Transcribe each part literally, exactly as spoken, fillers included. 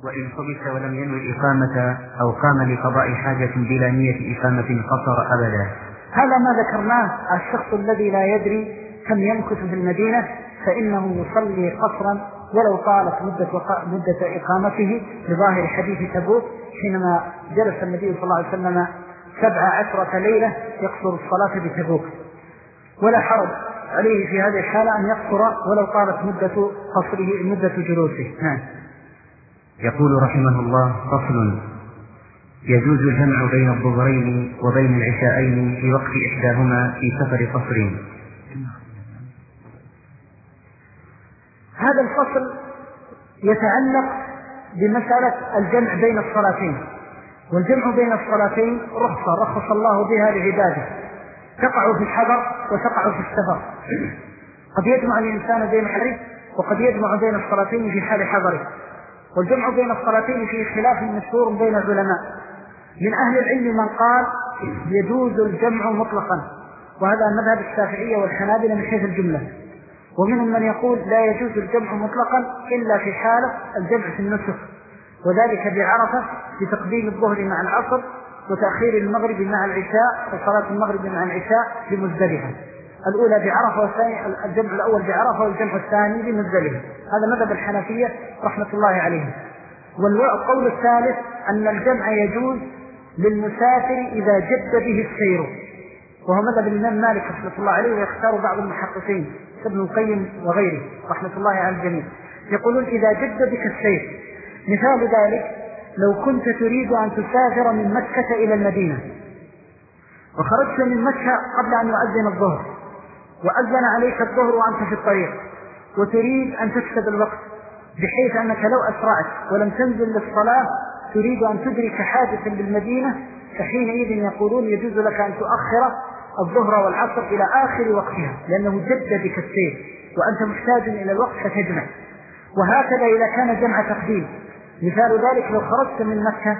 وإن حبس ولم ينوي الإقامة أو قام لقضاء حاجة بلا نية إقامة قصر أبدا. هذا ما ذكرناه. الشخص الذي لا يدري كم يمكث في المدينة فإنه يصلي قصرا ولو طالت مدة, مدة إقامته لظاهر حديث تبوك حينما جلس النبي صلى الله عليه وسلم سبع عشرة ليلة يقصر الصلاة بتبوك، ولا حرج عليه في هذه الحالة أن يقصر ولو طالت مدة قصره مدة جلوسه. نعم. يقول رحمه الله: فصل: يجوز الجمع بين الظهرين وبين العشاءين في وقت إحداهما في سفر قصر. هذا الفصل يتعلق بمسألة الجمع بين الصلاتين، والجمع بين الصلاتين رخصة رخص الله بها لعباده، تقع في الحضر وتقع في السفر. قد يجمع الإنسان بين حدره وقد يجمع بين الصلاتين في حال حضره. والجمع بين الصلاتين فيه خلاف مشهور بين العلماء. من أهل العلم من قال يجوز الجمع مطلقا، وهذا مذهب الشافعية والحنابلة من حيث الجملة. ومنهم من يقول لا يجوز الجمع مطلقا إلا في حالة الجمع في النسك، وذلك بعرفة بتقديم الظهر مع العصر وتأخير المغرب مع العشاء وصلاة المغرب مع العشاء بمزدلفة. الأولى بعرفة والثاني الجمع الأول بعرفة والجمع الثاني بمزدلفة. هذا مذهب الحنفية رحمة الله عليهم. والقول الثالث أن الجمع يجوز للمسافر إذا جد به السير، وهو مذهب الإمام مالك رحمة الله عليه، ويختار بعض المحققين ابن القيم وغيره رحمة الله على الجميع، يقولون إذا جد بك السير. مثال ذلك لو كنت تريد أن تسافر من مكة إلى المدينة وخرجت من مكة قبل أن يؤذن الظهر، وأذن عليك الظهر وأنت في الطريق، وتريد أن تكسب الوقت بحيث أنك لو أسرعت ولم تنزل للصلاة تريد أن تدرك حادثا بالمدينة، فحينئذ يقولون يجوز لك أن تؤخر الظهر والعصر إلى آخر وقتها، لأنه جد بك السير وأنت محتاج إلى الوقت فتجمع. وهكذا إذا كان جمع تقديم. مثال ذلك لو خرجت من مكة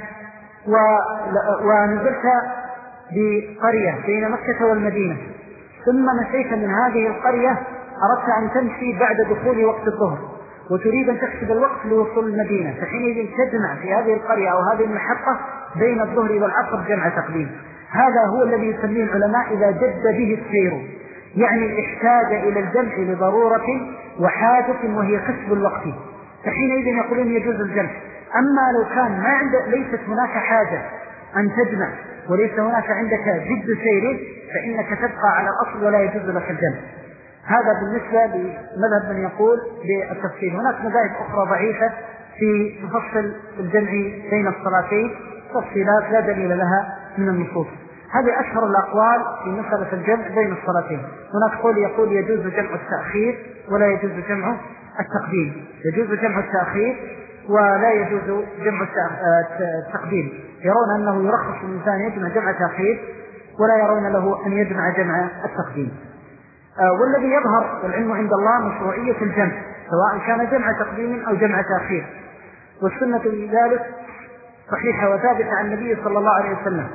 ونزلت بقرية بين مكة والمدينة، ثم مشيت من هذه القرية أردت أن تمشي بعد دخول وقت الظهر وتريد أن تحسب الوقت لوصول المدينة، فحينئذ تجمع في هذه القرية أو هذه المحطة بين الظهر والعصر جمع تقديم. هذا هو الذي يسميه العلماء إذا جد به السير، يعني احتاج إلى الجمع لضرورة وحاجة وهي كسب الوقت، فحينئذ يقولون يجوز الجمع. أما لو كان ما عند ليست هناك حاجة أن تجمع وليس هناك عندك جد سير فإنك تبقى على الأصل ولا يجوز لك الجمع. هذا بالنسبة لمذهب من يقول بالتفصيل. هناك مذاهب أخرى ضعيفة في تفصل الجمع بين الصلاتين، تفصيلات لا دليل لها من النصوص. هذه أشهر الأقوال في مسألة الجمع بين الصلاتين. هناك قول يقول يجوز جمع التأخير ولا يجوز جمع التقديم، يجوز جمع التأخير ولا يجوز جمع التقديم. يرون أنه يرخص الإنسان يجمع جمع تأخير ولا يرون له أن يجمع جمع التقديم. والذي يظهر والعلم عند الله مشروعية الجمع سواء كان جمع تقديم أو جمع تأخير، والسنة لذلك صحيحة وثابتة عن النبي صلى الله عليه وسلم،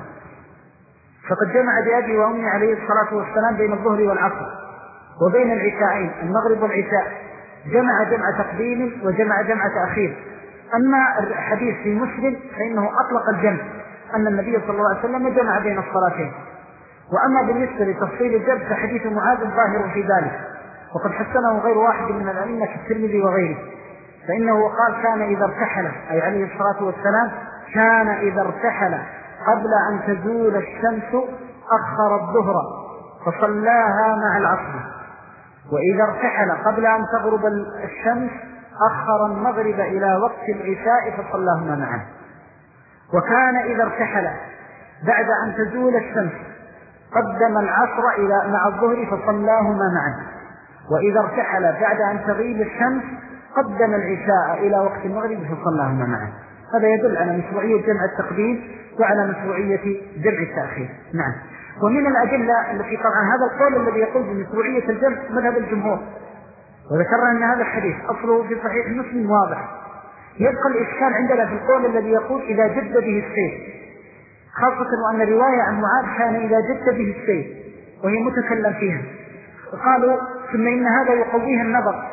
فقد جمع بأبي وأمي عليه الصلاة والسلام بين الظهر والعصر وبين العشاءين المغرب والعشاء، جمع جمع تقديم وجمع جمع تأخير. أما الحديث في مسلم فإنه أطلق الجمع أن النبي صلى الله عليه وسلم جمع بين الصلاتين. وأما بالنسبة لتفصيل الجمع فحديث معاذ ظاهر في ذلك، وقد حسنه غير واحد من الأئمة كالترمذي وغيره، فإنه قال كان إذا ارتحل أي عليه الصلاة والسلام كان إذا ارتحل قبل أن تزول الشمس أخر الظهر فصلاها مع العصر، وإذا ارتحل قبل أن تغرب الشمس أخر المغرب إلى وقت العشاء فصلاهما معا، وكان إذا ارتحل بعد أن تزول الشمس قدم العصر إلى مع الظهر فصلاهما معا، وإذا ارتحل بعد أن تغيب الشمس قدم العشاء إلى وقت المغرب فصلاهما معا. هذا يدل على مشروعية جمع التقديم وعلى مشروعية جمع التأخير. نعم. ومن الأدلة التي طبعا هذا القول الذي يقول بمشروعية الجمع مذهب الجمهور، وذكرنا أن هذا الحديث أصله في صحيح مسلم واضح. يبقى الإشكال عندنا في القول الذي يقول إذا جد به السير، خاصة وأن الرواية عن معاذ كان إذا جد به السير وهي متكلم فيها. قالوا ثم إن هذا يقويها النظر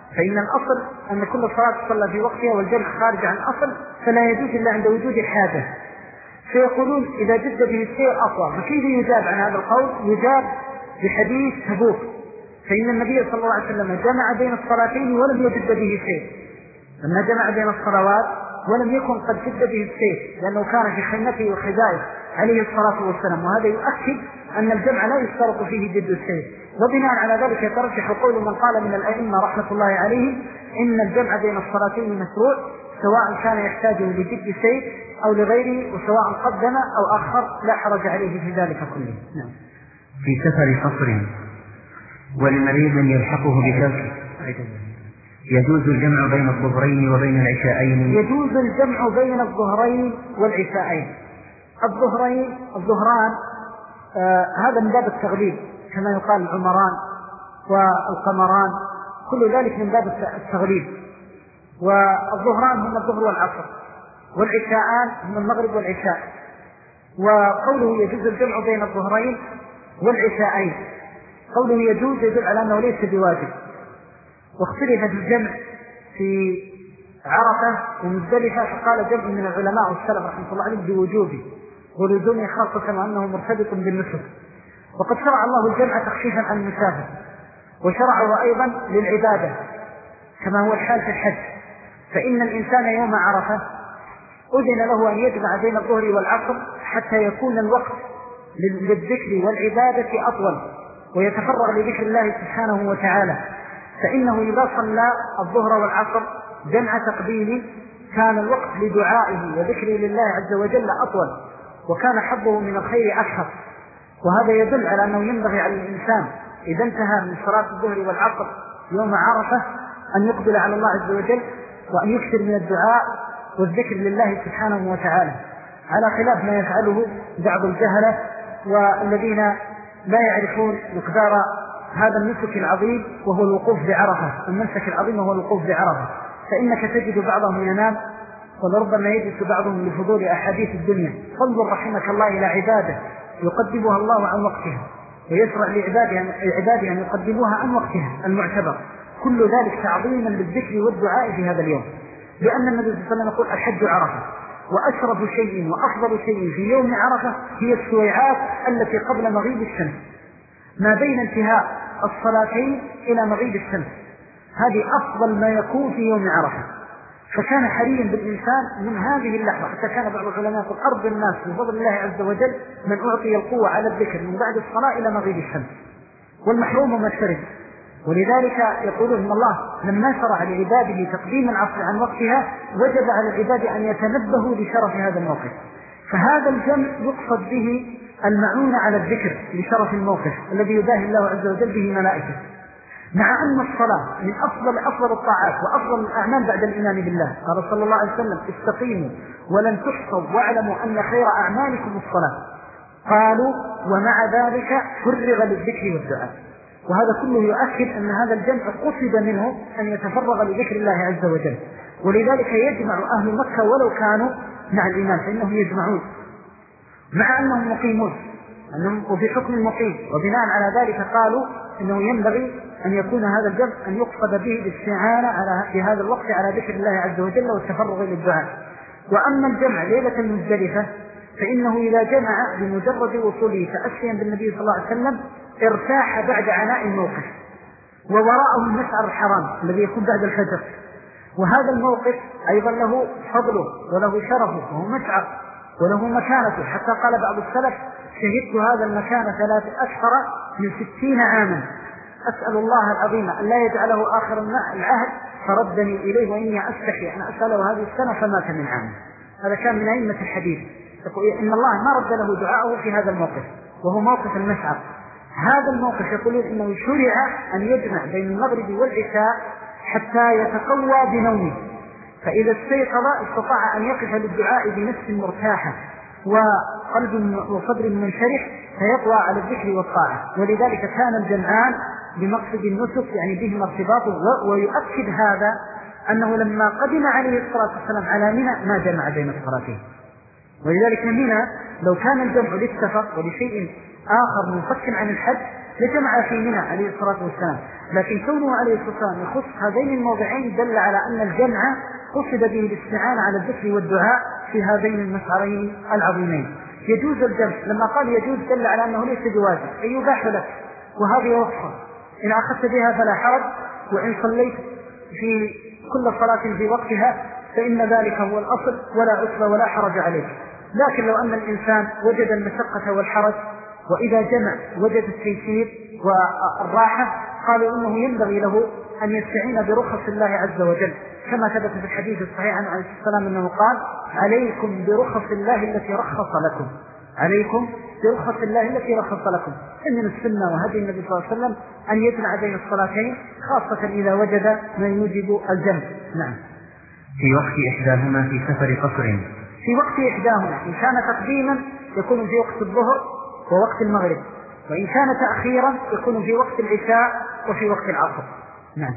فإن الأصل أن كل صلاة تصلى في وقتها والجمع خارج عن الأصل فلا يجوز إلا عند وجود الحاجة. فيقولون إذا جد به السير أطول، فكيف يجاب عن هذا القول؟ يجاب بحديث تبوك، فإن النبي صلى الله عليه وسلم جمع بين الصلاتين ولم يجد به سير، لما جمع بين الصلوات ولم يكن قد جد به السير، لأنه كان في خيمته وخزائه عليه الصلاة والسلام، وهذا يؤكد أن الجمع لا يشترط فيه جد السير. وبناء على ذلك يترجح قول من قال من الأئمة رحمة الله عليهم إن الجمع بين الصلاتين مشروع، سواء كان يحتاج لجد سير أو لغيره، وسواء قدم أو أخر لا حرج عليه في ذلك كله. نعم. في سفر قصر ولمريض يلحقه بشوك يجوز الجمع بين الظهرين وبين العشاءين؟ يجوز الجمع بين الظهرين والعشاءين. الظهرين الظهران آه هذا من باب التغليب، كما يقال العمران والقمران، كل ذلك من باب التغليب. والظهران هم الظهر والعصر، والعشاءان هم المغرب والعشاء. وقوله يجوز الجمع بين الظهرين والعشاءين، قوله يجوز يدل على أنه ليس بواجب. واختلف في الجمع في عرفة ومزدلفة، فقال جمع من العلماء والسلف رحمه الله عليه بوجوبه ولزومه، خاصة كما أنه مرتبط بالنسك. وقد شرع الله الجمع تخفيفا عن المسافر، وشرعه أيضا للعبادة كما هو الحال في الحج. فإن الإنسان يوم عرفة أذن له أن يجمع بين الظهر والعصر حتى يكون الوقت للذكر والعبادة أطول، ويتفرغ لذكر الله سبحانه وتعالى. فإنه إذا صلى الظهر والعصر جمع تقديم كان الوقت لدعائه وذكره لله عز وجل أطول، وكان حظه من الخير أكثر. وهذا يدل على أنه ينبغي على الإنسان إذا انتهى من صلاة الظهر والعصر يوم عرفة أن يقبل على الله عز وجل، وأن يكثر من الدعاء والذكر لله سبحانه وتعالى، على خلاف ما يفعله بعض الجهلة والذين لا يعرفون مقدار هذا النسك العظيم وهو الوقوف بعرفة. المنسك العظيم وهو الوقوف بعرفة، فإنك تجد بعضهم ينام ولربما يجلس بعضهم لفضول أحاديث الدنيا. فانظر رحمك الله إلى عبادة يقدمها الله عن وقتها، ويشرع لعباده أن يقدموها عن وقتها المعتبر، كل ذلك تعظيما للذكر والدعاء في هذا اليوم. لأن النبي صلى الله عليه وسلم يقول الحج عرفة، وأشرف شيء وأفضل شيء في يوم عرفة هي السويعات التي قبل مغيب الشمس، ما بين انتهاء الصلاتين إلى مغيب الشمس، هذه أفضل ما يكون في يوم عرفة. فكان حريا بالإنسان من هذه اللحظة، حتى كان بعض العلماء يقول أرض الناس بفضل الله عز وجل من أعطي القوة على الذكر من بعد الصلاة إلى مغيب الشمس، والمحروم ما شرد. ولذلك يقولون إن الله لما شرع لعباده تقديم العصر عن وقتها وجب على العباد أن يتنبهوا لشرف هذا الموقف. فهذا الجمع يقصد به المعونة على الذكر لشرف الموقف الذي يباهي الله عز وجل به ملائكته، مع أن الصلاة من أفضل أفضل الطاعات وأفضل الأعمال بعد الإيمان بالله. قال صلى الله عليه وسلم استقيموا ولن تحصوا واعلموا أن خير أعمالكم الصلاة. قالوا ومع ذلك فرغ للذكر والدعاء. وهذا كله يؤكد أن هذا الجمع قصد منه أن يتفرغ لذكر الله عز وجل. ولذلك يجمع أهل مكة ولو كانوا مع الإيمان، فإنهم يجمعون مع أنهم مقيمون، أنهم وفي حكم المقيم. وبناء على ذلك قالوا أنه ينبغي أن يكون هذا الجمع أن يقصد به الاستعانة على في هذا الوقت على ذكر الله عز وجل والتفرغ للدعاء. وأما الجمع ليلة المزدلفة فإنه إذا جمع بمجرد وصوله تأسيا بالنبي صلى الله عليه وسلم ارتاح بعد عناء الموقف، ووراءه المشعر الحرام الذي يكون بعد الفجر. وهذا الموقف أيضا له فضله وله شرفه وهو مشعر وله مكانته، حتى قال بعض السلف شهدت هذا المكان ثلاث أكثر من ستين عاما أسأل الله العظيم أن لا يجعله آخر العهد فردني إليه وإني أستحي أن أسأله هذه السنة فمات من عام. هذا كان من أئمة الحديث، يقول إن الله ما رد له دعاءه في هذا الموقف وهو موقف المشعر. هذا الموقف يقولون إنه شرع أن يجمع بين المغرب والعشاء حتى يتقوى بنومه، فإذا استيقظ استطاع أن يقف للدعاء بنفس مرتاحة وقلب وصدر منشرح فيقوى على الذكر والطاعة. ولذلك كان الجمعان بمقصد النسك يعني بهما ارتباطه. ويؤكد هذا أنه لما قدم عليه الصلاة والسلام على منى ما جمع بين الصلاتين. ولذلك منى لو كان الجمع للسفر ولشيء آخر منفك عن الحج لجمع في منى عليه الصلاة والسلام، لكن كونه عليه الصلاة والسلام يخص هذين الموضعين دل على أن الجمع قصد به الاستعانة على الذكر والدعاء في هذين المشعرين العظيمين. يجوز الجمع، لما قال يجوز دل على أنه ليس بواجب، أي يباح لك، وهذه وصفة إن أخذت بها فلا حرج، وإن صليت في كل صلاة في وقتها فإن ذلك هو الأصل ولا أسوى ولا حرج عليك. لكن لو أن الإنسان وجد المشقة والحرج وإذا جمع وجد التيسير والراحة قالوا إنه ينبغي له أن يستعين برخص الله عز وجل، كما ثبت في الحديث الصحيح عن عليه السلام أنه قال: عليكم برخص الله التي رخص لكم، عليكم برخص الله التي رخص لكم. إن من السنة وهدي النبي صلى الله عليه وسلم أن يجمع بين الصلاتين، خاصة إذا وجد ما يوجب الجمع. نعم. في وقت إحداهما في سفر قصر. في وقت إحداهما إن كان تقديما يكون في وقت الظهر ووقت المغرب، وإن كان تأخيرا يكون في وقت العشاء وفي وقت العصر. نعم.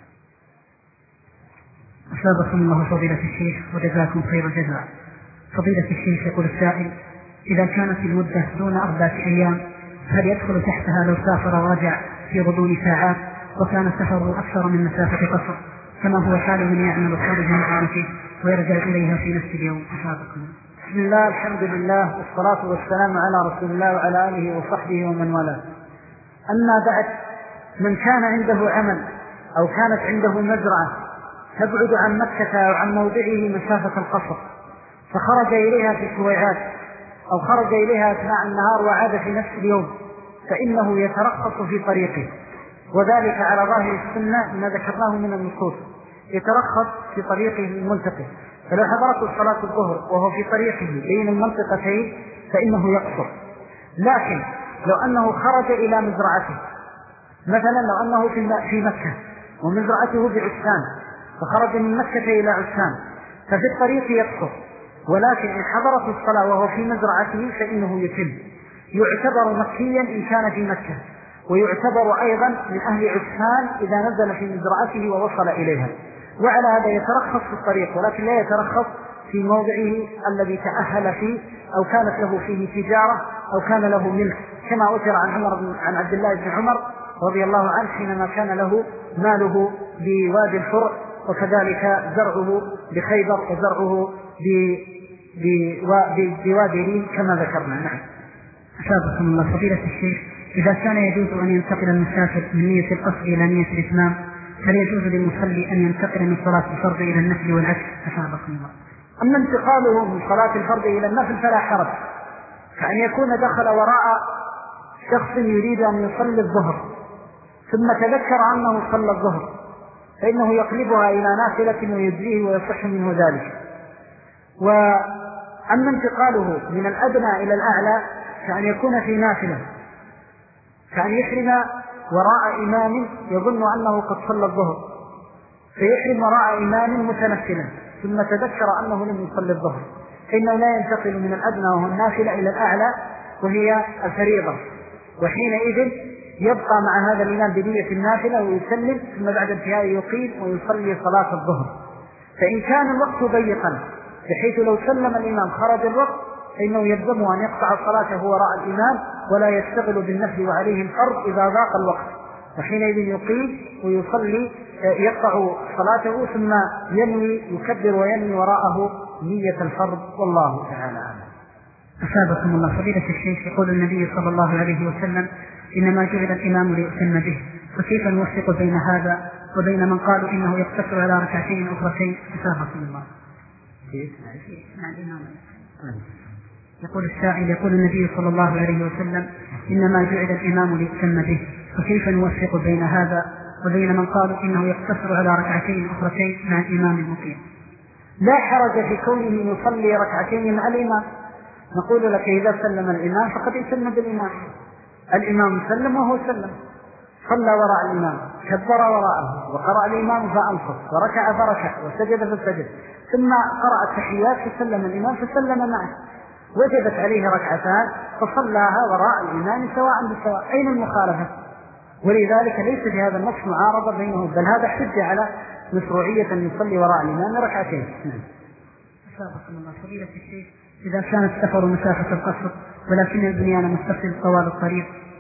أثابكم الله فضيلة الشيخ وجزاكم خير الجزاء. فضيلة الشيخ يقول السائل: إذا كانت المدة دون أربعة أيام هل يدخل تحتها لو سافر ورجع في غضون ساعات وكان سفره أكثر من مسافة قصر، كما هو حال من يعمل خارج مكانته ويرجع إليها في نفس اليوم؟ أثابكم. بسم الله، الحمد لله، والصلاة والسلام على رسول الله وعلى آله وصحبه ومن والاه. أما بعد، من كان عنده عمل أو كانت عنده مزرعة تبعد عن مكة أو عن موضعه مسافة القصر فخرج إليها في سويعات أو خرج إليها أثناء النهار وعاد في نفس اليوم، فإنه يترخص في طريقه، وذلك على ظاهر السنة ما ذكرناه من النصوص، يترخص في طريقه الملتقي. فلو حضرته صلاة الظهر وهو في طريقه بين المنطقتين فإنه يقصر. لكن لو أنه خرج إلى مزرعته، مثلا لو أنه في مكة ومزرعته بعسان فخرج من مكة إلى عسان ففي الطريق يقصر، ولكن إن حضرت الصلاة وهو في مزرعته فإنه يتم، يعتبر مكيا إن كان في مكة، ويعتبر أيضا من أهل عسان إذا نزل في مزرعته ووصل إليها. وعلى هذا يترخص في الطريق، ولكن لا يترخص في موضعه الذي تأهل فيه أو كانت له فيه تجارة أو كان له ملك، كما أثر عن عمر عن عبد الله بن عمر رضي الله عنه حينما كان له ماله بوادي الفرع، وكذلك زرعه بخيبر وزرعه بوادي ريم كما ذكرنا. نعم. أثابكم الله فضيلة الشيخ، إذا كان يجوز أن ينتقل المسافر من نية القصر إلى نية الإتمام هل يجوز للمصلي أن ينتقل من صلاة الفرض إلى النفل والعكس؟ أثابكم الله. أما انتقاله من صلاة الفرض إلى النفل فلا حرج، كأن يكون دخل وراء شخص يريد أن يصلي الظهر ثم تذكر أنه صلى الظهر فإنه يقلبها إلى نافلة ويجزيه ويصح منه ذلك. وأما انتقاله من الأدنى إلى الأعلى كأن يكون في نافلة، كأن يحرم وراء إمام يظن أنه قد صلى الظهر فيحرم وراء إمام متنفلا ثم تذكر أنه لم يصلي الظهر، فإنه لا ينتقل من الأدنى وهو النافلة إلى الأعلى وهي الفريضة، وحينئذ يبقى مع هذا الإمام بنية النافلة ويسلم، ثم بعد انتهاء يقيم ويصلي صلاة الظهر. فإن كان الوقت ضيقا بحيث لو سلم الإمام خرج الوقت فإنه يلزمه أن يقطع صلاته وراء الإمام ولا يشتغل بالنفل وعليه الفرض إذا ضاق الوقت، وحينئذ يقيم ويصلي يقطع صلاته ثم ينوي يكبر وينوي وراءه نية الفرض، والله تعالى أعلم. أثابكم الله فضيلة الشيخ، يقول النبي صلى الله عليه وسلم: إنما جعل الإمام ليؤتم به، فكيف نوفق بين هذا وبين من قالوا إنه يقتصر على ركعتين أخرتين؟ أثابكم الله. يقول السائل: يقول النبي صلى الله عليه وسلم: إنما جعل الإمام ليؤتم به، فكيف نوفق بين هذا وبين من قالوا إنه يقتصر على ركعتين أخرتين مع الإمام المقيم؟ لا حرج في كونه يصلي ركعتين مع الإمام، نقول لك إذا سلم الإمام فقد يسلم بالإمام، الإمام سلم وهو سلم، صلى وراء الإمام، كبر وراءه، وقرأ الإمام فأنصت، وركع فركع، وسجد فسجد، ثم قرأ التحيات فسلم الإمام فسلم معه، وجبت عليه ركعتان فصلاها وراء الإمام سواء بسواء. أين المخالفة؟ ولذلك ليس في هذا النص معارضة بينهم، بل هذا حجة على مشروعية أن يصلي وراء الإمام ركعتين. أثابكم الله فضيلة الشيخ، إذا كان السفر مسافة القصر ولكن البنيان متصل طوال الطريق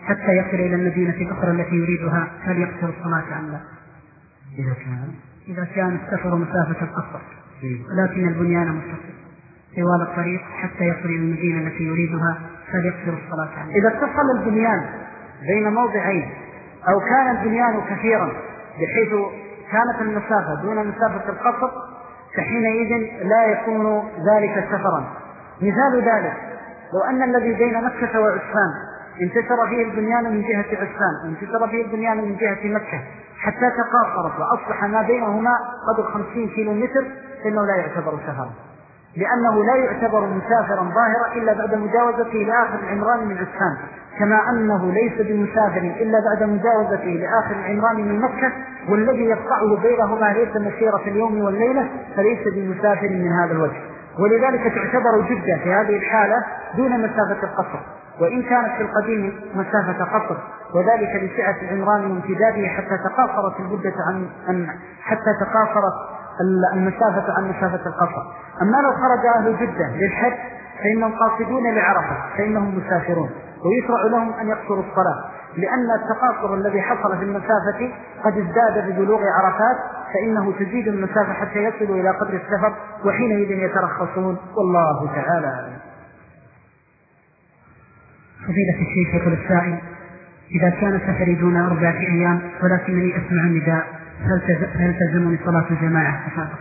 حتى يصل إلى المدينة الأخرى التي يريدها هل يقصر الصلاة أم لا؟ إذا كان إذا كان السفر مسافة القصر ولكن البنيان متصل طوال الطريق حتى يصل إلى المدينة التي يريدها هل يقصر الصلاة أم لا؟ إذا اتصل البنيان بين موضعين أو كان البنيان كثيرا بحيث كانت المسافة دون مسافة القصر فحينئذ لا يكون ذلك سفرا. مثال ذلك لو أن الذي بين مكة وعسفان انتشر فيه البنيان من جهة عسفان وانتشر فيه البنيان من جهة مكة حتى تقاصرت وأصبح ما بينهما قدر خمسين كيلو متر فإنه لا يعتبر سفرا، لأنه لا يعتبر مسافرا ظاهرا إلا بعد مجاوزته لآخر العمران من عسفان، كما أنه ليس بمسافر إلا بعد مجاوزته لآخر العمران من مكة، والذي يقطعه بينهما ليس مسيرة اليوم والليلة فليس بمسافر من هذا الوجه. ولذلك تعتبر جدة في هذه الحالة دون مسافة القصر، وإن كانت في القديم مسافة قصر، وذلك لسعة العمران وامتداده حتى تقاصرت المدة عن حتى تقاصرت المسافة عن مسافة القصر. أما لو خرج أهل جدة للحج فإنهم قاصدون لعرفة فإنهم مسافرون ويشرع لهم أن يقصروا الصلاة، لأن التقاصر الذي حصل في المسافة قد ازداد ببلوغ عرفات فإنه تزيد المسافة حتى يصلوا إلى قدر السفر وحينئذ يترخصون، والله تعالى أعلم. فضيلة الشيخ يقول السائل: إذا كان سفري دون أربعة أيام ولكنني أسمع النداء هل تلزمني صلاة الجماعة؟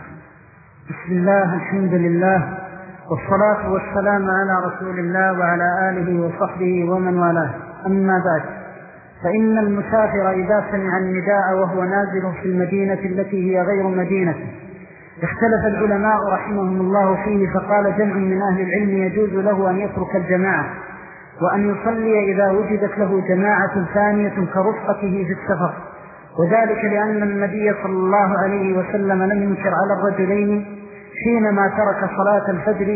بسم الله، الحمد لله، والصلاة والسلام على رسول الله وعلى آله وصحبه ومن والاه. أما بعد، فإن المسافر إذا سمع النداء وهو نازل في المدينة التي هي غير مدينة اختلف العلماء رحمهم الله فيه، فقال جمع من أهل العلم يجوز له أن يترك الجماعة وأن يصلي إذا وجدت له جماعة ثانية كرفقته في السفر، وذلك لأن النبي صلى الله عليه وسلم لم ينكر على الرجلين حينما ترك صلاة الفجر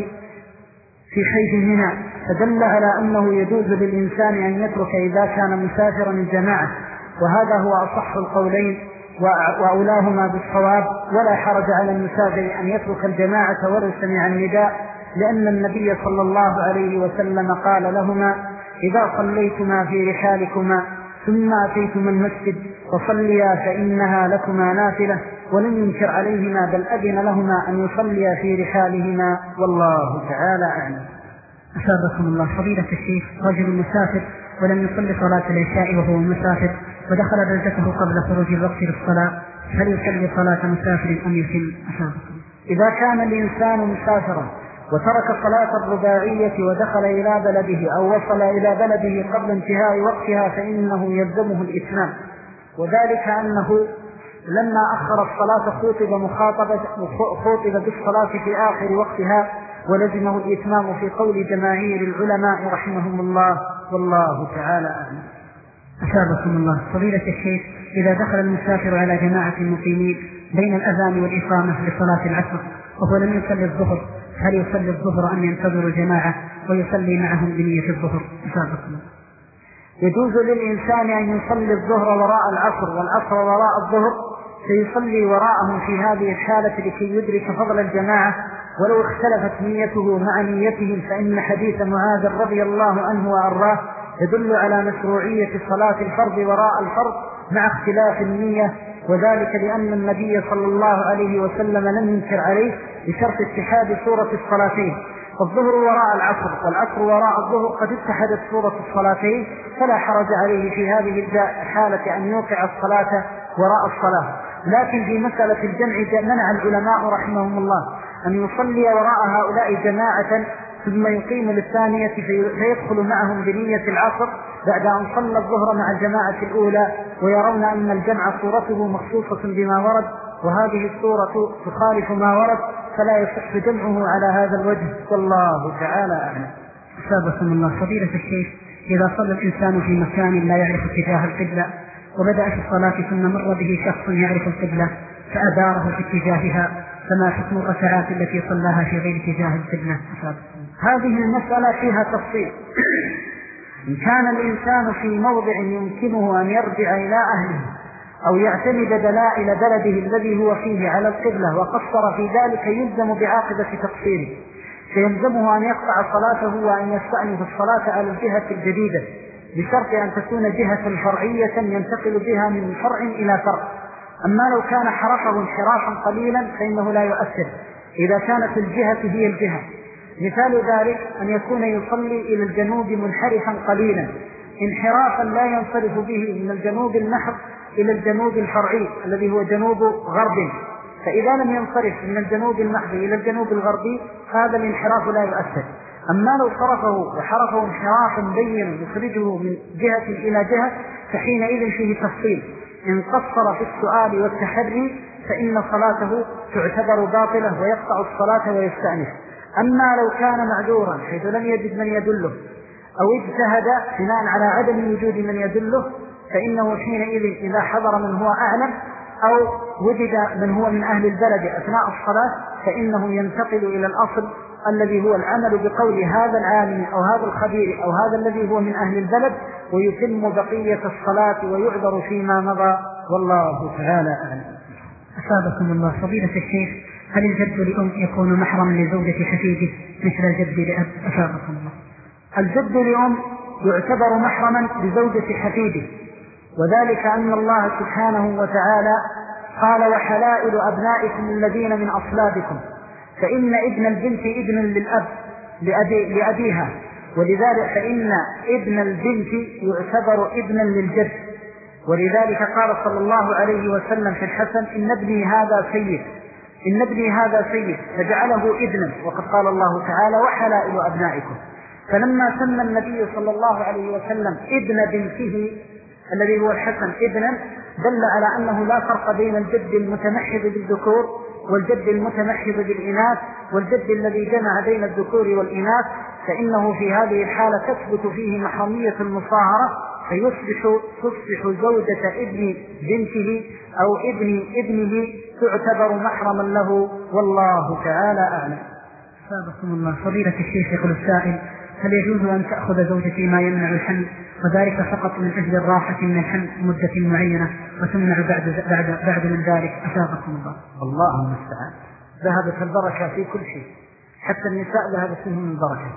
في حيث منى، فدل على أنه يجوز للإنسان أن يترك إذا كان مسافرا الجماعة، وهذا هو أصح القولين وأولاهما بالصواب، ولا حرج على المسافر أن يترك الجماعة ولو سمع النداء، لأن النبي صلى الله عليه وسلم قال لهما: إذا صليتما في رحالكما ثم أتيتما المسجد فصليا فإنها لكما نافلة، ولم ينكر عليهما بل أذن لهما أن يصليا في رحالهما، والله تعالى أعلم. أثابكم الله. فضيلة الشيخ: رجل مسافر ولم يصلي صلاة العشاء وهو مسافر ودخل بلدته قبل خروج الوقت للصلاة، هل يصلي صلاة مسافر أم يتم؟ أثابكم. إذا كان الإنسان مسافرا وترك صلاة الرباعية ودخل إلى بلده أو وصل إلى بلده قبل انتهاء وقتها فإنه يلزمه الإتمام، وذلك أنه لما أخر الصلاة خوطب مخاطبة خوطب بالصلاة في آخر وقتها، ولزمه الإتمام في قول جماهير العلماء رحمهم الله، والله تعالى أعلم. أثابكم الله. فضيلة الشيخ: إذا دخل المسافر على جماعة المقيمين بين الأذان والإقامة لصلاة العصر وهو لم يصلي الظهر، هل يصلي الظهر أم ينتظر جماعة ويصلي معهم بنية الظهر؟ أثابكم الله. يجوز للإنسان أن يصلي الظهر وراء العصر والعصر وراء الظهر، فيصلي وراءهم في هذه الحالة لكي يدرك فضل الجماعة، ولو اختلفت نيته مع نيتهم، فإن حديث معاذ رضي الله عنه وأرضاه يدل على مشروعية صلاة الفرض وراء الفرض مع اختلاف النية، وذلك لأن النبي صلى الله عليه وسلم لم ينكر عليه بشرط اتحاد صورة الصلاتين، فالظهر وراء العصر والعصر وراء الظهر قد اتحدت صورة الصلاتين، فلا حرج عليه في هذه الحالة أن يوقع الصلاة وراء الصلاة. لكن في مسألة الجمع منع العلماء رحمهم الله أن يصلي وراء هؤلاء جماعة ثم يقيم للثانية فيدخل معهم بنية العصر بعد أن صلى الظهر مع الجماعة الأولى، ويرون أن الجمع صورته مخصوصة بما ورد، وهذه الصورة تخالف ما ورد، فلا يصح جمعه على هذا الوجه، والله تعالى أعلم. أثابكم الله. فضيلة الشيخ: إذا صلى الإنسان في مكان لا يعرف اتجاه القبلة وبدأ في الصلاة ثم مر به شخص يعرف القبلة فأداره في اتجاهها، فما حكم الركعات التي صلاها في غير اتجاه القبلة؟ هذه المسألة فيها تفصيل. إن كان الإنسان في موضع يمكنه أن يرجع إلى أهله أو يعتمد دلائل بلده الذي هو فيه على القبلة وقصر في ذلك يلزم بعاقبة تقصيره، فيلزمه أن يقطع صلاته وأن يستأنف الصلاة على الجهة الجديدة، بشرط أن تكون جهة فرعية ينتقل بها من فرع إلى فرع. أما لو كان حرفه انحرافا قليلا فإنه لا يؤثر إذا كانت الجهة هي الجهة. مثال ذلك أن يكون يصلي إلى الجنوب منحرفا قليلا انحرافا لا ينصرف به من الجنوب المحض إلى الجنوب الفرعي الذي هو جنوب غرب، فإذا لم ينصرف من الجنوب المحض إلى الجنوب الغربي هذا الانحراف لا يؤثر. أما لو صرفه وحرفه انحرافا بين يخرجه من جهة إلى جهة فحينئذ فيه تفصيل، إن قصر في السؤال والتحري فإن صلاته تعتبر باطلة ويقطع الصلاة ويستأنف. أما لو كان معذورا حيث لم يجد من يدله أو اجتهد بناء على عدم وجود من يدله فإنه حينئذ إذا حضر من هو أعلم أو وجد من هو من أهل البلد أثناء الصلاة فإنه ينتقل إلى الأصل الذي هو العمل بقول هذا العالم أو هذا الخبير أو هذا الذي هو من أهل البلد ويتم بقية الصلاة ويعذر فيما مضى، والله تعالى أعلم. أصابكم الله. فضيلة الشيخ، هل الجد لأم يكون محرما لزوجة حفيده مثل الجد لأب؟ أصابكم الله. الجد لأم يعتبر محرما لزوجة حفيده، وذلك أن الله سبحانه وتعالى قال وحلائل أبنائكم الذين من أصلابكم، فإن ابن البنت ابن للأب لأبي لأبيها، ولذلك فإن ابن البنت يعتبر ابنا للجد، ولذلك قال صلى الله عليه وسلم في الحسن إن ابني هذا سيد إن ابني هذا سيد فجعله ابنا، وقد قال الله تعالى وحلائل أبنائكم. فلما سمى النبي صلى الله عليه وسلم ابن بنته الذي هو الحسن ابنا دل على أنه لا فرق بين الجد المتمحض بالذكور والجد المتمحض بالإناث والجد الذي جمع بين الذكور والإناث، فإنه في هذه الحالة تثبت فيه محرمية المصاهرة فيصبح تصبح زوجة ابن بنته أو ابن ابنه تعتبر محرما له، والله تعالى أعلم. سابقكم الله. فضيلة الشيخ يقول السائل هل يجوز أن تأخذ زوجتي ما يمنع الحمل وذلك فقط من أجل الراحة من الحمل مدة معينة وتمنع بعد, بعد, بعد من ذلك؟ أسابقكم الله. الله المستعان. ذهبت البركة في كل شيء، حتى النساء ذهبت فيهم البركة.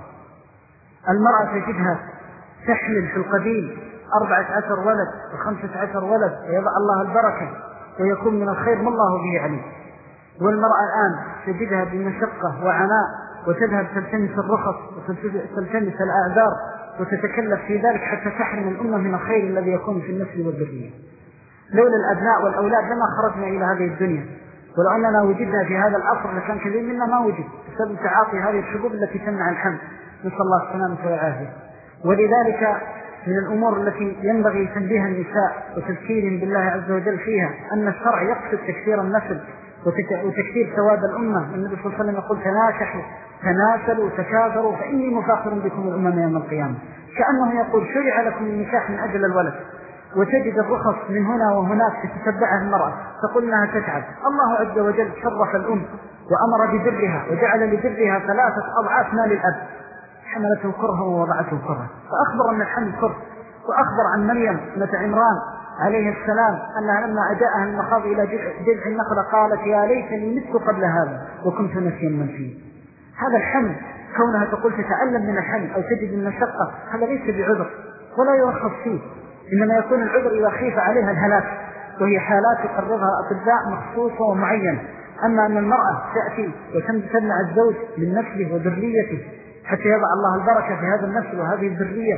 المرأة تجدها تحمل في القديم أربعة عشر ولد وخمسة عشر ولد ويضع الله البركة ويكون من الخير ما الله به عليه، والمرأة الآن تجدها بمشقة وعناء وتذهب تلتمس الرخص وتلتمس الأعذار وتتكلف في ذلك حتى تحرم الأمة من الخير الذي يكون في النسل والذرية. لولا الأبناء والأولاد لما خرجنا إلى هذه الدنيا، ولو أننا وجدنا في هذا العصر لكان كثير منا ما وجد بسبب تعاطي هذه الحبوب التي تمنع الحمل، نسأل الله السلامة والعافية. ولذلك من الأمور التي ينبغي تنبيه النساء وتذكيرهم بالله عز وجل فيها أن الشرع يقصد تكثير النسل وتكثير ثواب الأمة. النبي صلى الله عليه وسلم يقول تناكحوا تناسلوا تكاثروا فإني مفاخر بكم الأمم يوم القيامة، كأنه يقول شرع لكم النكاح من أجل الولد. وتجد الرخص من هنا وهناك تتبعها المرأة تقول أنها تتعب. الله عز وجل شرف الأم وأمر ببرها وجعل لبرها ثلاثة أضعاف ما للأب، حملته كرها ووضعته كرها، فأخبر أن الحمل كره. وأخبر عن مريم ابنة عمران عليه السلام أنها لما أجاءها المخاض إلى جذع النخلة قالت يا ليتني مت قبل هذا وكنت نسيا منسيا. هذا الحمل كونها تقول تتعلم من الحمل أو تجد المشقة هذا ليس بعذر ولا يرخص فيه، إنما يكون العذر إذا خيف عليها الهلاك، وهي حالات يقررها أطباء مخصوصة ومعينة. أما أن المرأة تأتي وتمنع الزوج من نسله وذريته حتى يضع الله البركة في هذا النسل وهذه الذرية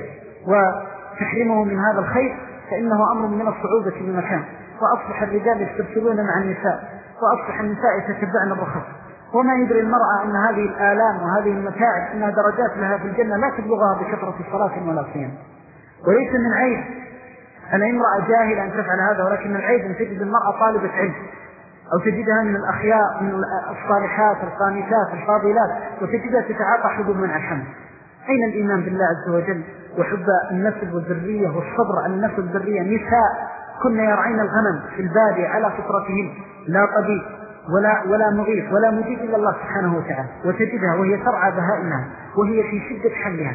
وتحرمه من هذا الخير فإنه أمر من الصعوبة بمكان. وأصبح الرجال يستبشرون مع النساء وأصبح النساء يتتبعن الرخص، وما يدري المرأة أن هذه الآلام وهذه المتاعب أنها درجات لها في الجنة لا تبلغها بكثرة الصلاة ولا صيام. وليس من عيب أن امرأة جاهلة أن تفعل هذا، ولكن العيب أن تجد المرأة طالبة علم أو تجدها من الأخيار من الصالحات القانتات الفاضلات وتجدها تتعاطى حبوب منع الحمل. أين الإيمان بالله عز وجل وحب النسل والذرية والصبر على النسل والذرية؟ نساء كنا يرعين الغنم في البادية على فطرتهن، لا طبيب ولا ولا مغيث ولا مجيب إلا الله سبحانه وتعالى، وتجدها وهي ترعى بهائمها وهي في شدة حملها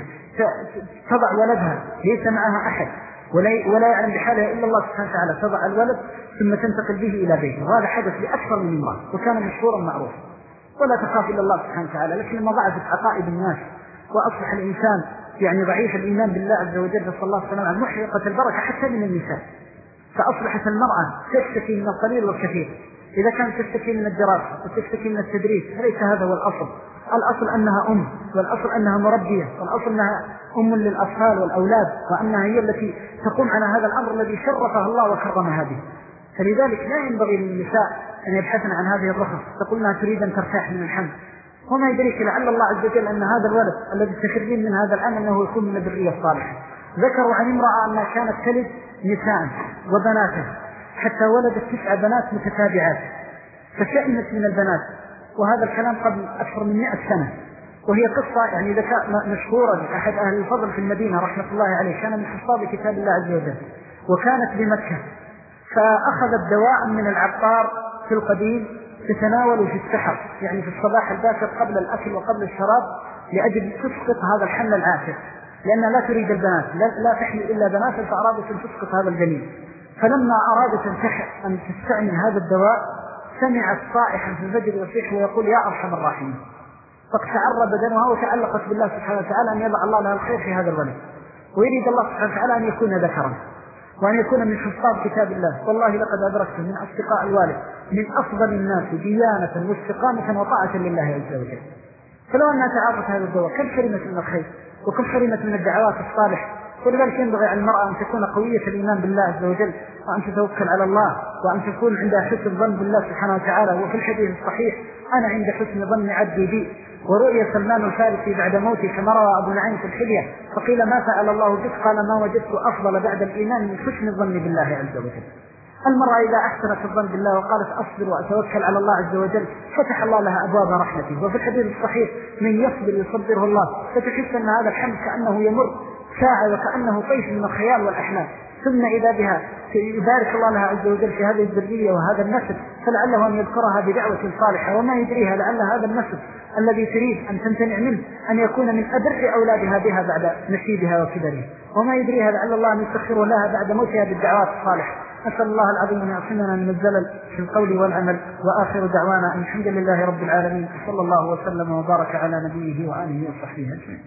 تضع ولدها ليس معها أحد ولا ولا يعلم بحالها إلا الله سبحانه وتعالى، تضع الولد ثم تنتقل به إلى بيته. وهذا حدث لأكثر من امرأة وكان مشهورا معروفا، ولا تخاف إلا الله سبحانه وتعالى. لكن لما ضعفت عقائد الناس وأصبح الإنسان يعني ضعيف الإيمان بالله عز وجل صلى الله عليه وسلم محرقة البركة حتى من النساء، فأصبحت المرأة تشتكي من القليل والكثير. إذا كانت تشتكي من الدراسة وتشتكي من التدريس فليس هذا هو الأصل. الأصل أنها أم، والأصل أنها مربية، والأصل أنها أم للأطفال والأولاد، وأنها هي التي تقوم على هذا الأمر الذي شرفها الله وكرمها به. فلذلك لا ينبغي للنساء أن يبحثن عن هذه الرخص، تقول أنها تريد أن ترتاح من الحمل، وما يدريك لعل الله عز وجل أن هذا الولد الذي تخرجين من هذا العام أنه يكون من الذرية الصالحة. ذكروا عن امرأة أنها كانت تلد نساء وبناتا حتى ولدت تسع بنات متتابعات، فشأمت من البنات، وهذا الكلام قبل أكثر من مئة سنة. وهي قصة يعني ذكاء مشهورة أحد أهل الفضل في المدينة رحمة الله عليه، كان من حفاظ كتاب الله عز وجل، وكانت بمكة، فأخذت دواء من العطار في القديم تتناول في السحر، يعني في الصباح الباكر قبل الأكل وقبل الشراب، لأجل تسقط هذا الحمل العاشر، لأنها لا تريد البنات، لا, لا تحمل إلا بنات، فأرادت أن تسقط هذا الجنين. فلما أرادت أن تستعمل هذا الدواء سمعت صائحا في الفجر يصيح ويقول يا أرحم الراحمين، فاقتعر بدنها وتعلقت بالله سبحانه وتعالى أن يضع الله لها الخير في هذا الولد، ويريد الله سبحانه وتعالى أن يكون ذكرا وأن يكون من حفاظ كتاب الله. والله لقد أدركت من أصدقاء الوالد من أفضل الناس ديانة واستقامة وطاعة لله عز وجل. فلو أنها تعرفت هذا الدواء كم كلمة من الخير وكم كلمة من الدعوات الصالح. ولذلك ينبغي على المرأة أن تكون قوية الإيمان بالله عز وجل، وأن تتوكل على الله، وأن تكون عندها حسن ظن بالله سبحانه وتعالى. وفي الحديث الصحيح أنا عند حسن ظن عبدي بي. ورؤيا سلمان الفارسي بعد موته كما روى أبو نعيم في الحلية، فقيل ما فعل الله بك؟ قال ما وجدت أفضل بعد الإيمان من حسن الظن بالله عز وجل. المرأة إذا أحسنت الظن بالله وقالت أصبر وأتوكل على الله عز وجل فتح الله لها أبواب رحمته. وفي الحديث الصحيح من يصبر يصبره الله، فتحس أن هذا الحمل كأنه يمر ساعة وكأنه طيف من الخيال والأحلام، ثم إذا بها يبارك الله لها عز وجل في هذه الذرية وهذا النسل، فلعله أن يذكرها بدعوة صالحة، وما يدريها لعل هذا النسل الذي تريد أن تمتنع منه أن يكون من أبر أولادها بها بعد نشيبها وكبرها، وما يدريها لعل الله أن يسخر لها بعد موتها بالدعوات الصالحة. أسأل الله العظيم أن يعصمنا من الزلل في القول والعمل، وآخر دعوانا أن الحمد لله رب العالمين، صلى الله وسلم وبارك على نبيه وآله وصحبه أجمعين.